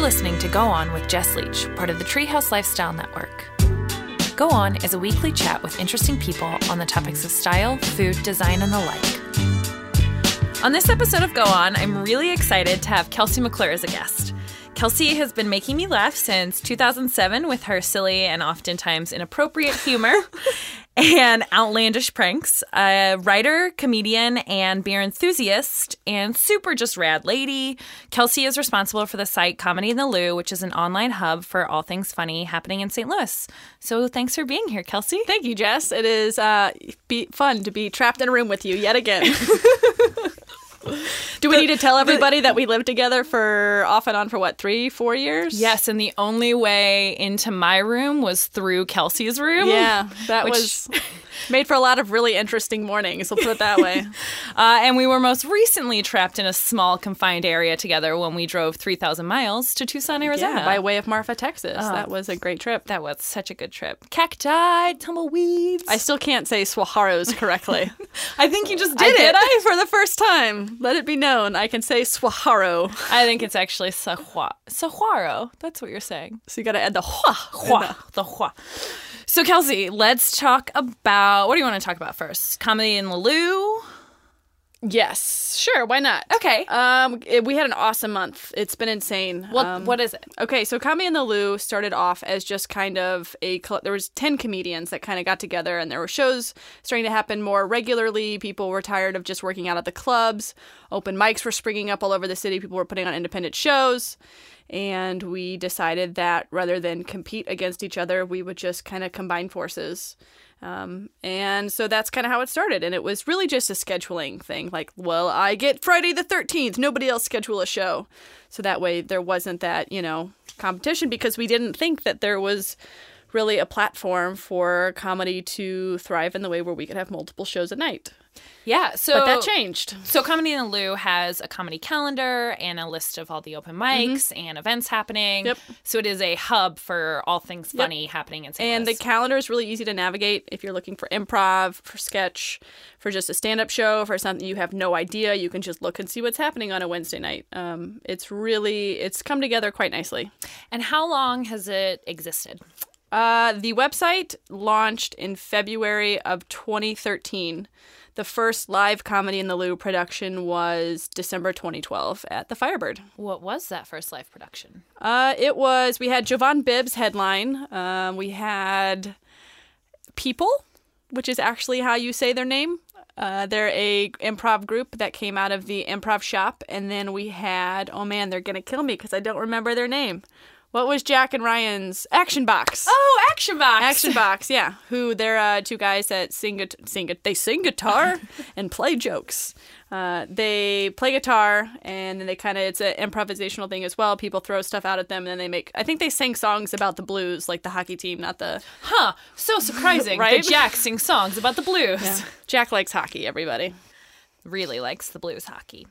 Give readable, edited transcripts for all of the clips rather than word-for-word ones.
listening to Go On with Jess Leach, part of the Treehouse Lifestyle Network. Go On is a weekly chat with interesting people on the topics of style, food, design, and the like. On this episode of Go On, I'm really excited to have Kelsey McClure as a guest. Kelsey has been making me laugh since 2007 with her silly and oftentimes inappropriate humor and outlandish pranks. A writer, comedian, and beer enthusiast, and super just rad lady. Kelsey is responsible for the site Comedy in the Lou, which is an online hub for all things funny happening in St. Louis. So thanks for being here, Kelsey. Thank you, Jess. It is fun to be trapped in a room with you yet again. Do we need to tell everybody that we lived together for off and on for what, 3-4 years? Yes, and the only way into my room was through Kelsey's room. Yeah, that was made for a lot of really interesting mornings, we'll put it that way. And we were most recently trapped in a small confined area together when we drove 3,000 miles to Tucson, Arizona. Yeah, by way of Marfa, Texas. That was a great trip. That was such a good trip. Cacti, tumbleweeds. I still can't say Swaharos correctly. I think you just did it. For the first time. Let it be known, I can say Swaharo. I think it's actually Sahuaro. That's what you're saying. So you got to add the hua. The hua. So, Kelsey, let's talk about, what do you want to talk about first? Comedy in the Lou? Yes, sure, why not? Okay. We had an awesome month. It's been insane. What is it? Okay, so Comedy in the Lou started off as just kind of there was 10 comedians that kind of got together, and there were shows starting to happen more regularly. People were tired of just working out at the clubs. Open mics were springing up all over the city. People were putting on independent shows. And we decided that rather than compete against each other, we would just kind of combine forces. And so that's kind of how it started. And it was really just a scheduling thing. Like, well, I get Friday the 13th. Nobody else schedule a show. So that way there wasn't that, competition, because we didn't think that there was really a platform for comedy to thrive in the way where we could have multiple shows a night. Yeah, but that changed. So Comedy in the Lou has a comedy calendar and a list of all the open mics and events happening. Yep. So it is a hub for all things funny happening in St. Louis. And the calendar is really easy to navigate if you're looking for improv, for sketch, for just a stand-up show, for something you have no idea. You can just look and see what's happening on a Wednesday night. It's come together quite nicely. And how long has it existed? The website launched in February of 2013. The first live Comedy in the Lou production was December 2012 at the Firebird. What was that first live production? We had Jovan Bibbs headline. We had People, which is actually how you say their name. They're a improv group that came out of the Improv Shop. And then we had, oh man, they're going to kill me because I don't remember their name. What was Jack and Ryan's? Action Box. Oh, Action Box. Action Box, yeah. Who they're two guys that they sing guitar and play jokes. They play guitar, and then it's an improvisational thing as well. People throw stuff out at them, and then I think they sing songs about the Blues, like the hockey team, not the... Huh, so surprising right? that Jack sings songs about the Blues. Yeah. Jack likes hockey, everybody. Really likes the Blues hockey.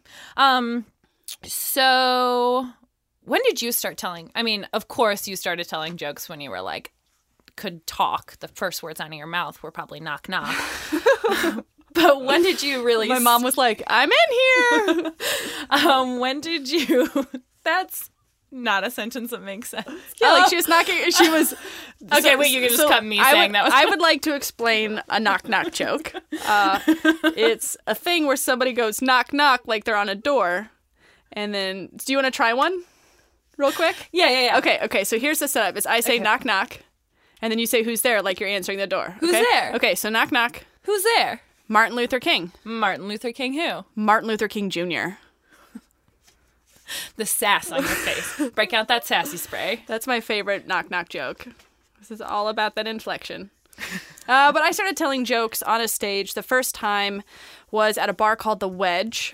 So... when did you start telling? I mean, of course, you started telling jokes when you were could talk. The first words out of your mouth were probably knock, knock. But when did you really... My mom was like, I'm in here. When did you... That's not a sentence that makes sense. Yeah, she was knocking... She was... Okay, wait, you can just cut me saying that was... I would like to explain a knock, knock joke. It's a thing where somebody goes knock, knock, like they're on a door. And then... Do you want to try one? Real quick? Yeah. Okay, so here's the setup. I say knock, knock, and then you say who's there, like you're answering the door. Who's there? Okay, so knock, knock. Who's there? Martin Luther King. Martin Luther King who? Martin Luther King Jr. The sass on your face. Break out that sassy spray. That's my favorite knock, knock joke. This is all about that inflection. But I started telling jokes on a stage. The first time was at a bar called The Wedge.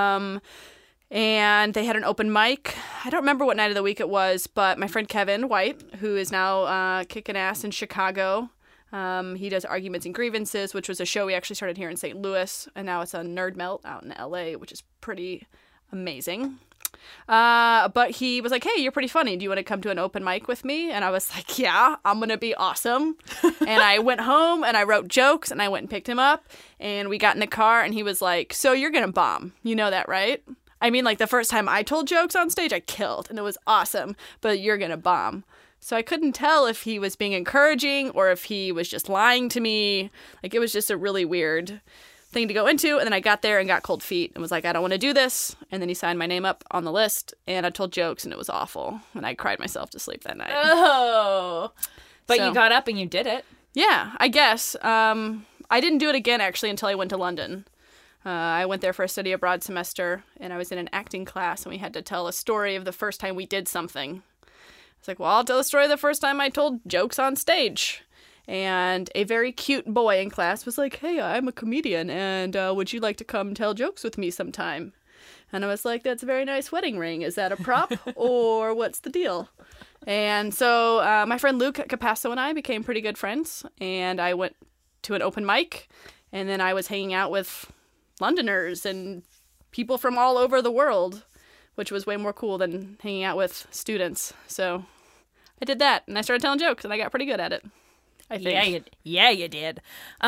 And they had an open mic. I don't remember what night of the week it was, but my friend Kevin White, who is now kicking ass in Chicago, he does Arguments and Grievances, which was a show we actually started here in St. Louis, and now it's on Nerd Melt out in LA, which is pretty amazing. But he was like, hey, you're pretty funny. Do you want to come to an open mic with me? And I was like, yeah, I'm going to be awesome. And I went home and I wrote jokes and I went and picked him up and we got in the car and he was like, so you're going to bomb. You know that, right? I mean, like, the first time I told jokes on stage, I killed, and it was awesome, but you're gonna bomb. So I couldn't tell if he was being encouraging or if he was just lying to me. Like, it was just a really weird thing to go into. And then I got there and got cold feet and was like, I don't want to do this. And then he signed my name up on the list, and I told jokes, and it was awful. And I cried myself to sleep that night. Oh. But you got up and you did it. Yeah, I guess. I didn't do it again, actually, until I went to London. I went there for a study abroad semester, and I was in an acting class, and we had to tell a story of the first time we did something. It's like, well, I'll tell the story of the first time I told jokes on stage. And a very cute boy in class was like, hey, I'm a comedian, and would you like to come tell jokes with me sometime? And I was like, that's a very nice wedding ring. Is that a prop, or what's the deal? And so my friend Luke Capasso and I became pretty good friends, and I went to an open mic, and then I was hanging out with Londoners and people from all over the world, which was way more cool than hanging out with students. So I did that, and I started telling jokes, and I got pretty good at it, I think. Yeah, you did.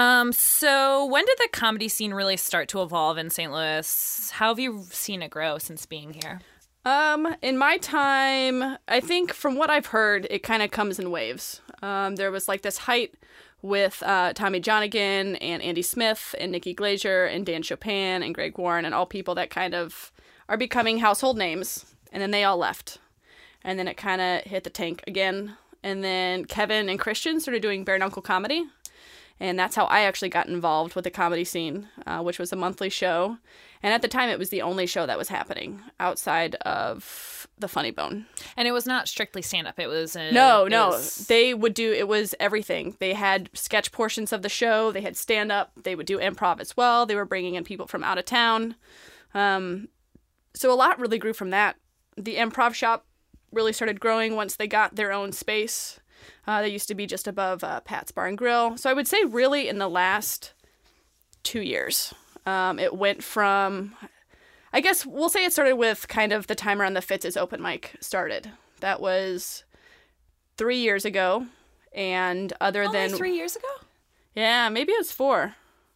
So when did the comedy scene really start to evolve in St. Louis? How have you seen it grow since being here? In my time, I think from what I've heard, it kind of comes in waves. There was like this height with Tommy Johnigan and Andy Smith and Nikki Glaser and Dan Chopin and Greg Warren and all people that kind of are becoming household names. And then they all left. And then it kind of hit the tank again. And then Kevin and Christian started doing Bare Knuckle Comedy. And that's how I actually got involved with the comedy scene, which was a monthly show. And at the time, it was the only show that was happening outside of the Funny Bone. And it was not strictly stand-up. It was... No. They would do... It was everything. They had sketch portions of the show. They had stand-up. They would do improv as well. They were bringing in people from out of town. So a lot really grew from that. The improv shop really started growing once they got their own space. They used to be just above Pat's Bar and Grill. So I would say really in the last 2 years, it went from, I guess we'll say it started with kind of the time around the Fitz's open mic started. That was 3 years ago. And Only 3 years ago? Yeah, maybe it was 4.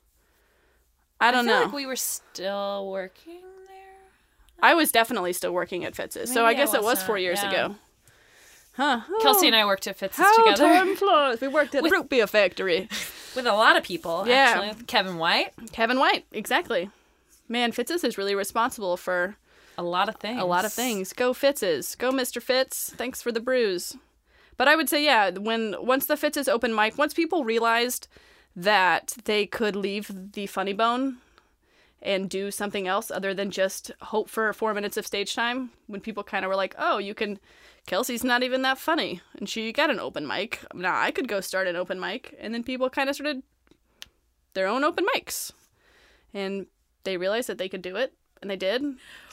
I don't know. I feel like we were still working there. I was definitely still working at Fitz's. Maybe so I guess it was wasn't. 4 years ago. Huh. Kelsey and I worked at Fitz's How together. time flies. We worked at the root beer factory. With a lot of people, actually. Kevin White. Kevin White, exactly. Man, Fitz's is really responsible for... A lot of things. Go Fitz's. Go Mr. Fitz. Thanks for the brews. But I would say, yeah, once the Fitz's open mic, once people realized that they could leave the Funny Bone and do something else other than just hope for 4 minutes of stage time, when people kind of were like, oh, you can... Kelsey's not even that funny, and she got an open mic. Now I could go start an open mic, and then people kind of started their own open mics, and they realized that they could do it, and they did.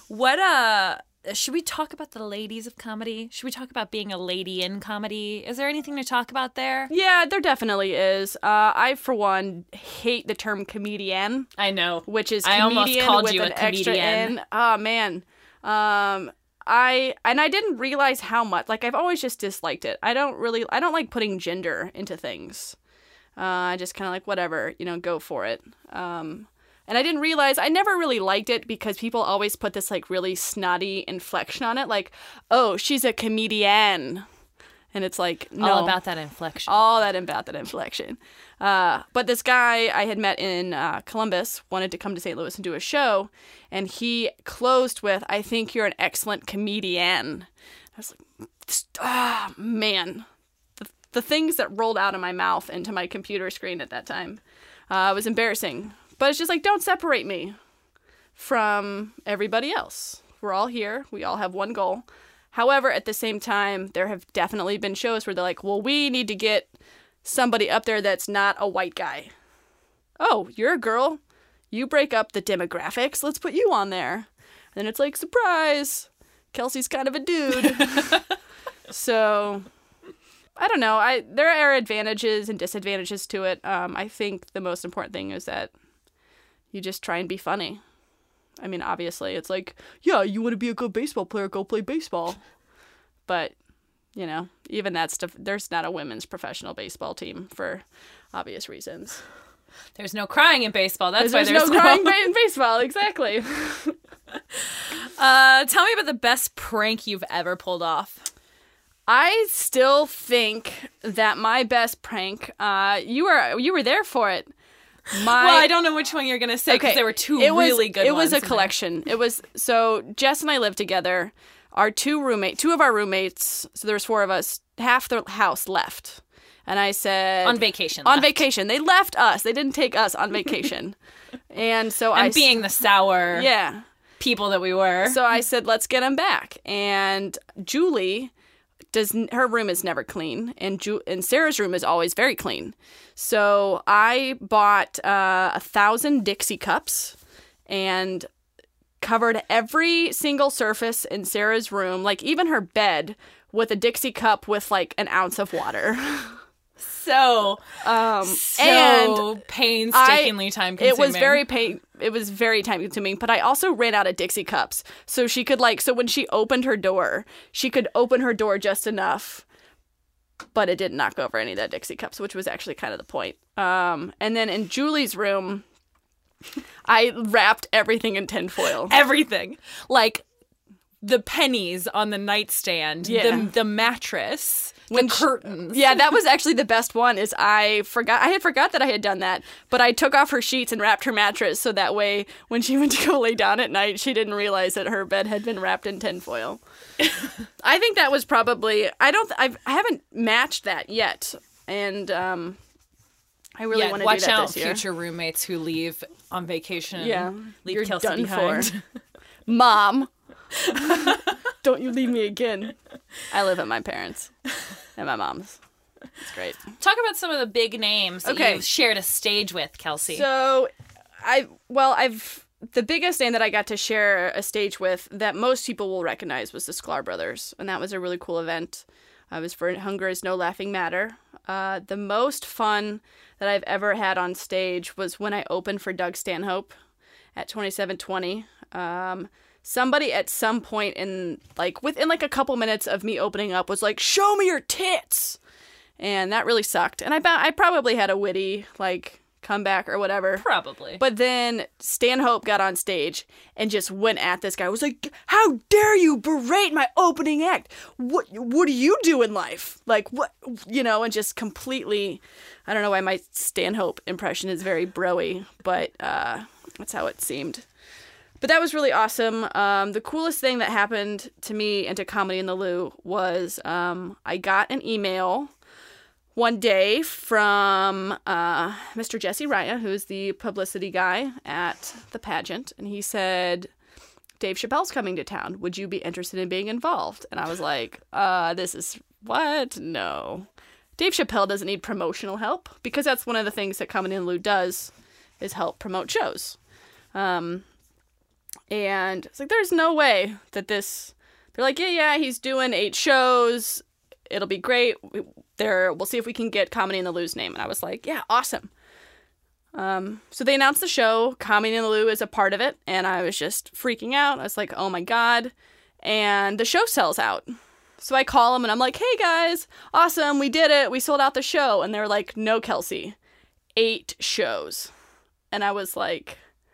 Should we talk about the ladies of comedy? Should we talk about being a lady in comedy? Is there anything to talk about there? Yeah, there definitely is. I, for one, hate the term comedian. I know. Which is I almost comedian called with you an a extra comedian. N. Oh, man. I didn't realize how much, like, I've always just disliked it. I don't like putting gender into things. I just kind of like, whatever, go for it. And I didn't realize, I never really liked it because people always put this, like, really snotty inflection on it. Like, oh, she's a comedian. And it's like, no. All about that inflection. But this guy I had met in Columbus wanted to come to St. Louis and do a show. And he closed with, I think you're an excellent comedian. I was like, man. The things that rolled out of my mouth into my computer screen at that time was embarrassing. But it's just like, don't separate me from everybody else. We're all here. We all have one goal. However, at the same time, there have definitely been shows where they're like, well, we need to get somebody up there that's not a white guy. Oh, you're a girl. You break up the demographics. Let's put you on there. And then it's like, surprise. Kelsey's kind of a dude. So, I don't know. There are advantages and disadvantages to it. I think the most important thing is that you just try and be funny. I mean, obviously, it's like, yeah, you want to be a good baseball player, go play baseball. But, even that stuff, there's not a women's professional baseball team for obvious reasons. There's no crying in baseball. That's why there's no crying in baseball, exactly. Tell me about the best prank you've ever pulled off. I still think that my best prank, you were there for it. Well, I don't know which one you're going to say because there were two really good ones. It was a collection. It was, so Jess and I lived together. Two of our roommates, so there was 4 of us, half the house left. And I said... On vacation. Vacation. They left us. They didn't take us on vacation. And so being the sour people that we were. So I said, let's get them back. And Julie... her room is never clean, and Sarah's room is always very clean. So I bought 1,000 Dixie cups and covered every single surface in Sarah's room, like even her bed, with a Dixie cup with like an ounce of water. So painstakingly time-consuming. It was very time-consuming, but I also ran out of Dixie cups. So she could so when she opened her door, she could open her door just enough, but it didn't knock over any of the Dixie cups, which was actually kind of the point. And then in Julie's room, I wrapped everything in tinfoil. Everything. Like the pennies on the nightstand, the mattress... curtains. Yeah, that was actually the best one. I had forgot that I had done that, but I took off her sheets and wrapped her mattress so that way when she went to go lay down at night, she didn't realize that her bed had been wrapped in tinfoil. I think that was probably... I haven't matched that yet, and I really want to do that this year. Watch out, future roommates who leave on vacation. Yeah, leave Kelsey behind. For. Mom. Don't you leave me again. I live at my parents' and my mom's. It's great. Talk about some of the big names that you've shared a stage with, Kelsey. So, the biggest name that I got to share a stage with that most people will recognize was the Sklar Brothers, and that was a really cool event. It was for Hunger Is No Laughing Matter. The most fun that I've ever had on stage was when I opened for Doug Stanhope at 2720. Somebody at some point within a couple minutes of me opening up was like, "Show me your tits," and that really sucked. And I probably had a witty comeback or whatever, probably. But then Stanhope got on stage and just went at this guy. I was like, "How dare you berate my opening act? What do you do in life? What And just completely, I don't know why my Stanhope impression is very bro-y, but that's how it seemed. But that was really awesome. The coolest thing that happened to me and to Comedy in the Lou was I got an email one day from Mr. Jesse Raya, who's the publicity guy at the pageant. And he said, "Dave Chappelle's coming to town. Would you be interested in being involved?" And I was like, this is what? No. Dave Chappelle doesn't need promotional help, because that's one of the things that Comedy in the Lou does is help promote shows. And it's like, there's no way that this... They're like, yeah, he's doing 8 shows. It'll be great. We'll see if we can get Comedy in the Lou's name. And I was like, yeah, awesome. So they announced the show. Comedy in the Lou is a part of it. And I was just freaking out. I was like, oh my God. And the show sells out. So I call them and I'm like, hey guys, awesome. We did it. We sold out the show. And they're like, no, Kelsey, 8 shows. And I was like...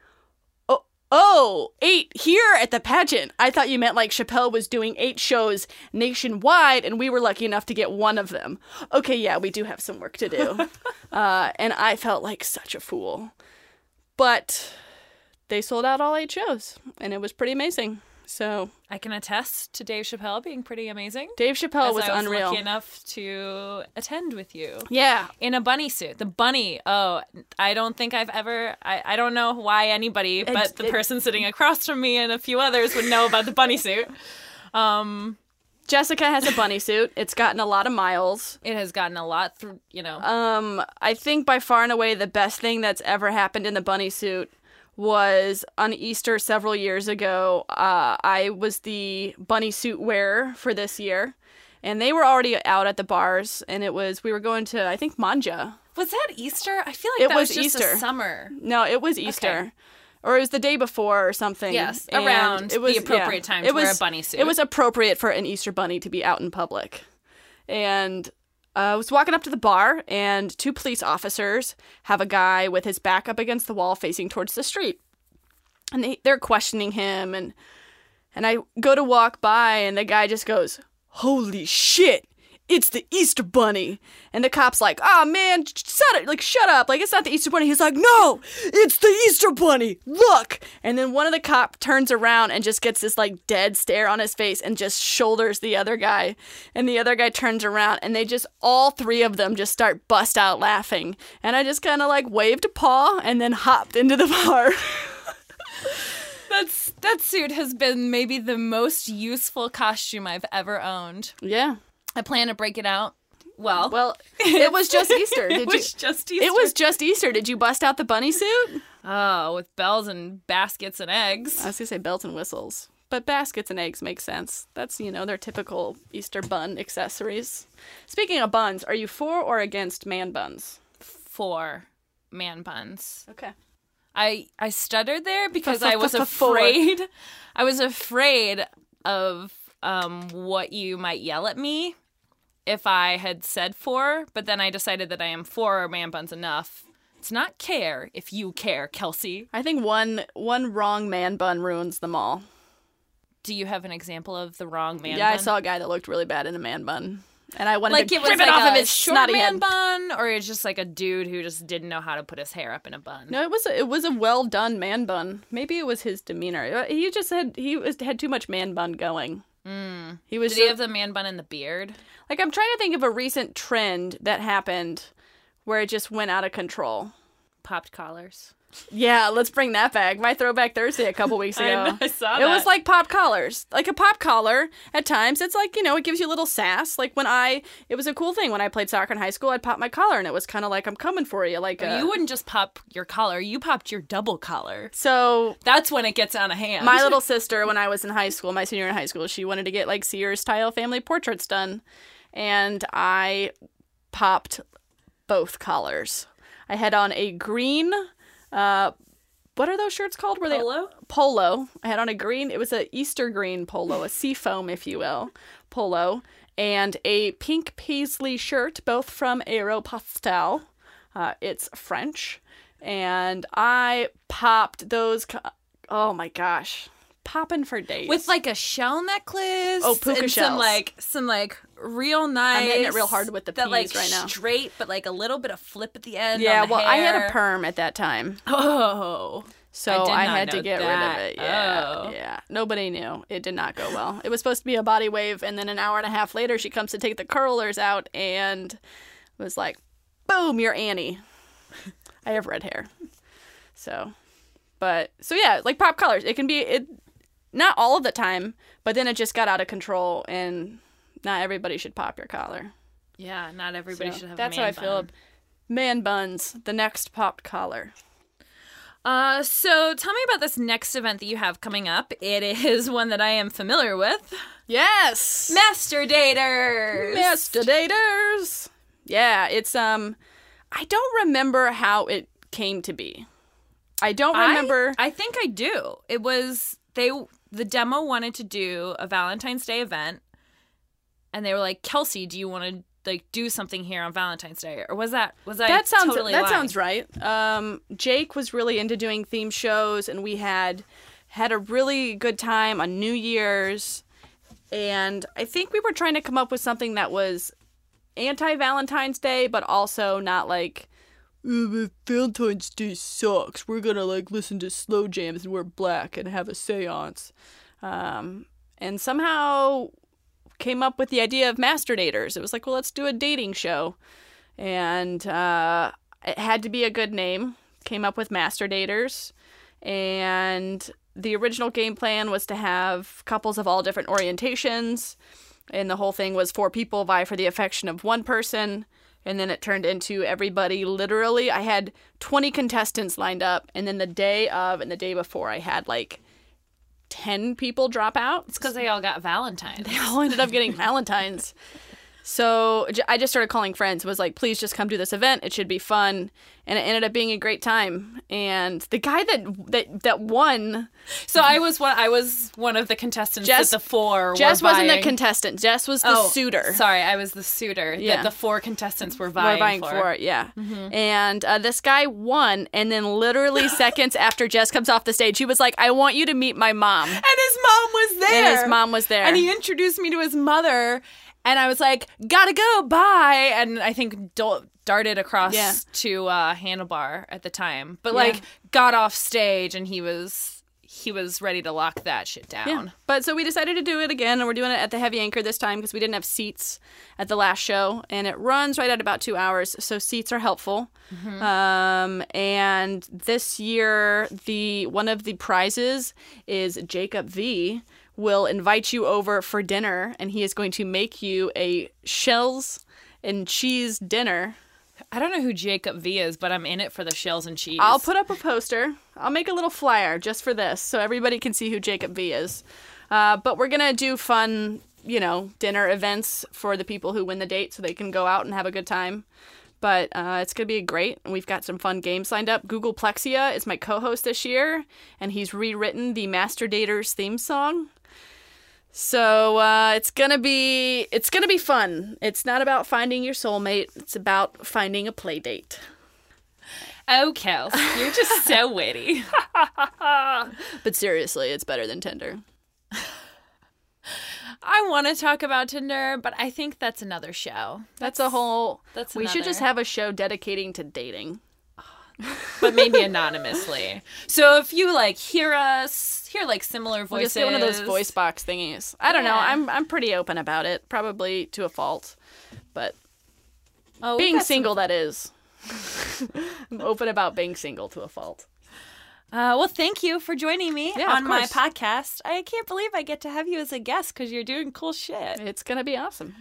Oh, 8 here at the pageant. I thought you meant Chappelle was doing 8 shows nationwide and we were lucky enough to get one of them. Okay, yeah, we do have some work to do. And I felt like such a fool. But they sold out all 8 shows and it was pretty amazing. So I can attest to Dave Chappelle being pretty amazing. Dave Chappelle was unreal. I was lucky enough to attend with you. Yeah. In a bunny suit. The bunny. Oh, I don't think I've ever... I don't know why anybody, but the person sitting across from me and a few others would know about the bunny suit. Jessica has a bunny suit. It's gotten a lot of miles. It has gotten a lot through, I think by far and away the best thing that's ever happened in the bunny suit was on Easter several years ago. I was the bunny suit wearer for this year, and they were already out at the bars, and we were going to, I think, Manja. Was that Easter? I feel like that was just Easter. A summer. No, it was Easter. Okay. Or it was the day before or something. Yes, around the appropriate time to wear a bunny suit. It was appropriate for an Easter bunny to be out in public. And I was walking up to the bar, and 2 police officers have a guy with his back up against the wall facing towards the street. And they're questioning him, and And I go to walk by, and the guy just goes, "Holy shit, it's the Easter Bunny." And the cop's like, "Oh man, shut up. Like, it's not the Easter Bunny." He's like, "No, it's the Easter Bunny. Look." And then one of the cop turns around and just gets this like dead stare on his face and just shoulders the other guy. And the other guy turns around, and they just, all three of them just start bust out laughing. And I just kind of like waved a paw and then hopped into the bar. That suit has been maybe the most useful costume I've ever owned. Yeah. I plan to break it out. Well, it was just Easter. It was just Easter. It was just Easter. Did you bust out the bunny suit? Oh, with bells and baskets and eggs. I was going to say bells and whistles. But baskets and eggs make sense. That's, their typical Easter bun accessories. Speaking of buns, are you for or against man buns? For man buns. Okay. I stuttered there because I was afraid. I was afraid of what you might yell at me if I had said for, but then I decided that I am for man buns enough. It's not care if you care, Kelsey. I think one wrong man bun ruins them all. Do you have an example of the wrong man bun? Yeah, I saw a guy that looked really bad in a man bun. And I wanted to rip it it off of his short snotty man head. bun, or it's just like a dude who just didn't know how to put his hair up in a bun. No, it was a well done man bun. Maybe it was his demeanor. He just had too much man bun going. Mm. Did he have the man bun and the beard? Like, I'm trying to think of a recent trend that happened where it just went out of control. Popped collars. Yeah, let's bring that back. My Throwback Thursday a couple weeks ago. I saw that. It was like pop collars. Like a pop collar, at times, it's like, it gives you a little sass. Like it was a cool thing. When I played soccer in high school, I'd pop my collar, and it was kind of like, I'm coming for you. Like you wouldn't just pop your collar. You popped your double collar. So that's when it gets out of hand. My little sister, when I was in high school, my senior in high school, she wanted to get like Sears-style family portraits done. And I popped both collars. I had on a green... what are those shirts called? Polo. I had on a green, it was an Easter green polo, a seafoam, if you will, polo, and a pink paisley shirt, both from Aéropostale. It's French. And I popped those, oh my gosh, popping for days. With like a shell necklace. Oh, puka and shells. Some real nice. I'm hitting it real hard with the P's like right now. Straight, but like a little bit of flip at the end. Yeah, on the well, hair. I had a perm at that time. Oh. So I had to get that. rid of it. Yeah. Oh. Yeah. Nobody knew. It did not go well. It was supposed to be a body wave, and then an hour and a half later, she comes to take the curlers out and was like, boom, you're Annie. I have red hair. So yeah, like pop colors. It can be, not all of the time, but then it just got out of control, and not everybody should pop your collar. Yeah, not everybody should have that's a man how I feel. Man buns, the next popped collar. So tell me about this next event that you have coming up. It is one that I am familiar with. Yes! Master Daters! Master Daters! Yeah, it's, I don't remember how it came to be. I don't remember. I think I do. It was, the demo wanted to do a Valentine's Day event, and they were like, Kelsey, do you want to like do something here on Valentine's Day? Or was that that sounds right. Jake was really into doing theme shows, and we had a really good time on New Year's, and I think we were trying to come up with something that was anti-Valentine's Day, but also not like, Valentine's Day sucks, we're gonna like listen to slow jams and wear black and have a seance, and somehow came up with the idea of Master Daters. It was like, well, let's do a dating show. And it had to be a good name. Came up with Master Daters. And the original game plan was to have couples of all different orientations. And the whole thing was 4 people vie for the affection of one person. And then it turned into everybody literally. I had 20 contestants lined up. And then the day of and the day before, I had like 10 people drop out. It's because they all got Valentines. They all ended up getting Valentines. So I just started calling friends. It was like, please just come do this event. It should be fun. And it ended up being a great time. And the guy that won. So I was one of the contestants that the 4 were Jess wasn't vying. the contestant. Jess was the suitor. Sorry, I was the suitor that the 4 contestants were vying for. Yeah. Mm-hmm. And this guy won. And then literally seconds after Jess comes off the stage, he was like, I want you to meet my mom. And his mom was there. And his mom was there. And he introduced me to his mother. And I was like, gotta go, bye. And I think darted across to Handlebar at the time. But, like, got off stage and he was ready to lock that shit down. Yeah. But so we decided to do it again, and we're doing it at the Heavy Anchor this time because we didn't have seats at the last show, and it runs right at about 2 hours, so seats are helpful. Mm-hmm. And this year, one of the prizes is Jacob V will invite you over for dinner, and he is going to make you a shells and cheese dinner. I don't know who Jacob V is, but I'm in it for the shells and cheese. I'll put up a poster. I'll make a little flyer just for this so everybody can see who Jacob V is. But we're going to do fun, dinner events for the people who win the date so they can go out and have a good time. But it's going to be great. And we've got some fun games lined up. Google Plexia is my co-host this year, and he's rewritten the Master Daters theme song. So it's gonna be fun. It's not about finding your soulmate. It's about finding a play date. Oh, Kels, you're just so witty. But seriously, it's better than Tinder. I want to talk about Tinder, but I think that's another show. We should just have a show dedicating to dating. But maybe anonymously. So if you hear similar voices, we'll just get one of those voice box thingies. I don't know. I'm pretty open about it, probably to a fault, but being single, that is. I'm open about being single to a fault. Well, thank you for joining me on my podcast. I can't believe I get to have you as a guest because you're doing cool shit. It's gonna be awesome.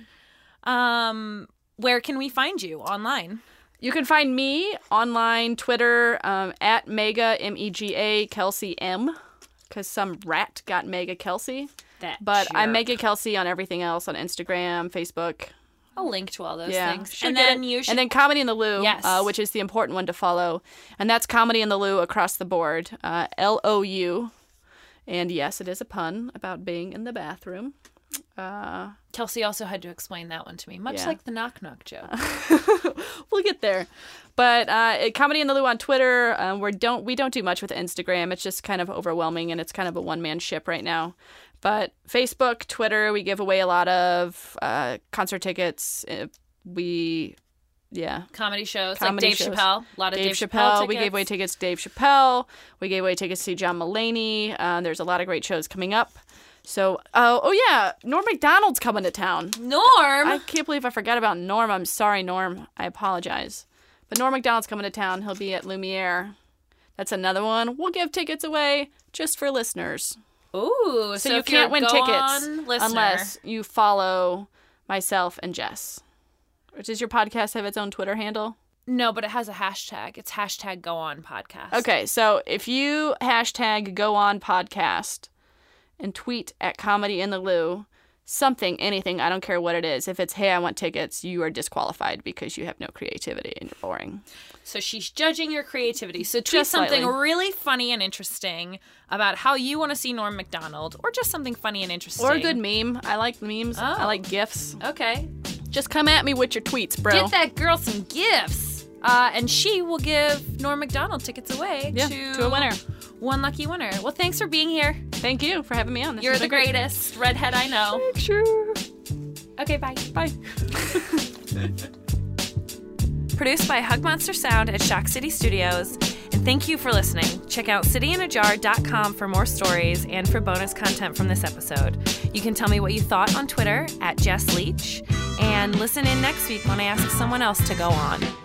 Where can we find you online? You can find me online, Twitter, at Mega, M-E-G-A, Kelsey M, because some rat got Mega Kelsey. But I'm Mega Kelsey on everything else, on Instagram, Facebook. I'll link to all those things. And then Comedy in the Lou, which is the important one to follow. And that's Comedy in the Lou across the board, L-O-U. And yes, it is a pun about being in the bathroom. Kelsey also had to explain that one to me, much like the knock-knock joke. We'll get there. But Comedy in the Lou on Twitter, we don't do much with Instagram. It's just kind of overwhelming, and it's kind of a one-man ship right now. But Facebook, Twitter, we give away a lot of concert tickets. Comedy shows, like Dave Chappelle. A lot of Dave Chappelle tickets. We gave away tickets to Dave Chappelle. We gave away tickets to see John Mulaney. There's a lot of great shows coming up. So, Norm Macdonald's coming to town. Norm? I can't believe I forgot about Norm. I'm sorry, Norm. I apologize. But Norm Macdonald's coming to town. He'll be at Lumiere. That's another one. We'll give tickets away just for listeners. Ooh, so you can't win tickets unless you follow myself and Jess. Does your podcast have its own Twitter handle? No, but it has a hashtag. It's #GoOnPodcast. Okay, so if you #GoOnPodcast and tweet at Comedy in the Lou, anything, I don't care what it is. If it's, hey, I want tickets, you are disqualified because you have no creativity and you're boring. So she's judging your creativity. So tweet something really funny and interesting about how you want to see Norm Macdonald, or just something funny and interesting. Or a good meme. I like memes. Oh. I like GIFs. Okay. Just come at me with your tweets, bro. Get that girl some GIFs. And she will give Norm Macdonald tickets away to a winner. One lucky winner. Well, thanks for being here. Thank you for having me on. You're the greatest redhead I know. Sure. Okay, bye. Bye. Produced by Hug Monster Sound at Shock City Studios. And thank you for listening. Check out cityinajar.com for more stories and for bonus content from this episode. You can tell me what you thought on Twitter at Jess Leach. And listen in next week when I ask someone else to go on.